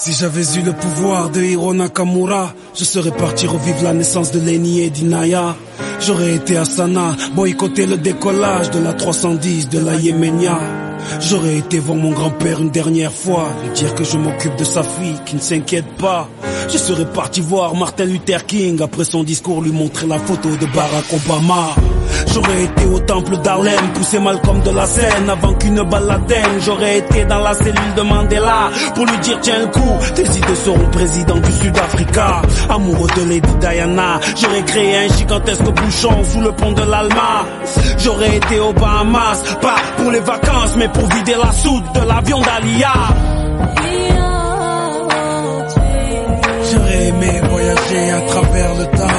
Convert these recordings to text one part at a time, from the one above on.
Si j'avais eu le pouvoir de Hiro Nakamura, je serais parti revivre la naissance de Lenny et d'Inaya. J'aurais été à Sanaa, boycotter le décollage de la 310 de la Yéménia. J'aurais été voir mon grand-père une dernière fois, lui dire que je m'occupe de sa fille, qui ne s'inquiète pas. Je serais parti voir Martin Luther King, après son discours lui montrer la photo de Barack Obama. J'aurais été au temple d'Harlem, pousser Malcolm de la scène avant qu'une balle l'atteigne. J'aurais été dans la cellule de Mandela pour lui dire tiens le coup, tes idées seront président du Sud-Africa. Amoureux de Lady Diana, j'aurais créé un gigantesque bouchon sous le pont de l'Alma. J'aurais été aux Bahamas, pas pour les vacances mais pour vider la soute de l'avion d'Alia. J'aurais aimé voyager à travers le temps.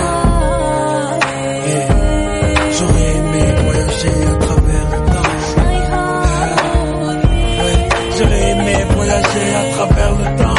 J'aurais aimé voyager à travers le temps. J'aurais aimé voyager à travers le temps.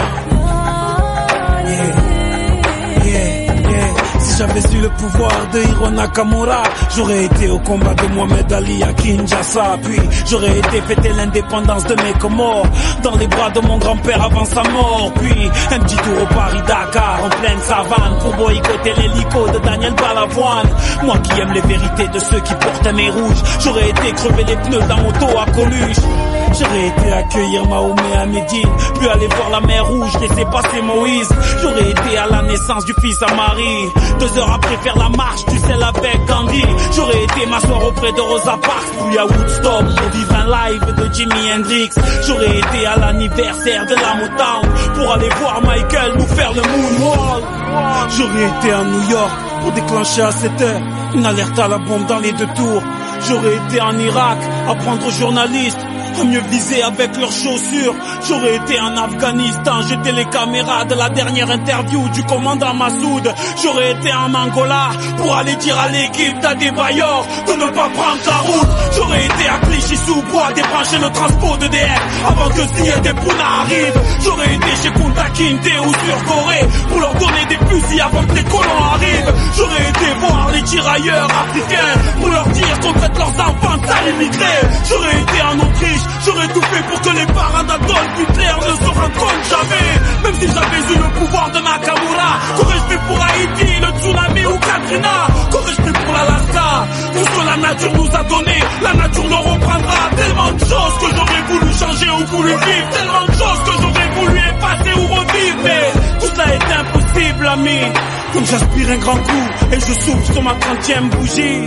Si j'avais eu le pouvoir de Hiro Nakamura, j'aurais été au combat de Mohamed Ali à Kinshasa. Puis j'aurais été fêter l'indépendance de mes Comores dans les bras de mon grand-père avant sa mort. Puis un petit tour au Paris-Dakar en pleine savane pour boycotter l'hélico de Daniel Balavoine. Moi qui aime les vérités de ceux qui portent un nez rouge, j'aurais été crever les pneus d'un moto à Coluche. J'aurais été accueillir Mahomet à Médine, puis aller voir la mer Rouge, laisser passer Moïse. J'aurais été à la naissance du fils à Marie, 2 heures après faire la marche du sel avec Gandhi. J'aurais été m'asseoir auprès de Rosa Parks, puis à Woodstock pour vivre un live de Jimi Hendrix. J'aurais été à l'anniversaire de la Motown pour aller voir Michael nous faire le moonwalk. J'aurais été à New York pour déclencher à 7 heures une alerte à la bombe dans les 2 tours. J'aurais été en Irak, apprendre aux journalistes à mieux viser avec leurs chaussures. J'aurais été en Afghanistan, jeter les caméras de la dernière interview du commandant Massoud. J'aurais été en Angola pour aller dire à l'équipe d'Adebayor de ne pas prendre la route. J'aurais été à Clichy-sous-Bois débrancher le transport d'EDF avant que Ziyad et Pouna arrivent. J'aurais été chez Kunta Kinte ou sur Corée pour leur donner des fusils avant que les colons arrivent. J'aurais été voir les tirailleurs africains pour leur dire qu'on traite leurs enfants de sales immigrés. J'aurais été en Autriche, j'aurais tout fait pour que les parents d'Adolf Hitler ne se rencontrent jamais. Même si j'avais eu le pouvoir de Nakamura, qu'aurais-je fait pour Haïti, le tsunami ou Katrina? Qu'aurais-je fait pour l'Alaska? Tout ce que la nature nous a donné, la nature nous reprendra. Tellement de choses que j'aurais voulu changer ou voulu vivre, tellement de choses que j'aurais voulu effacer ou revivre. Mais tout ça est impossible, ami. Comme j'aspire un grand coup et je souffle sur ma 30e bougie.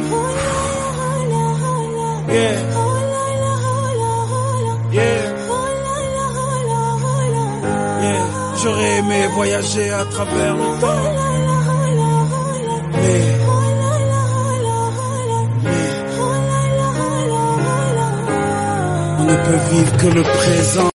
Yeah. J'aurais aimé voyager à travers le temps. Mais on ne peut vivre que le présent.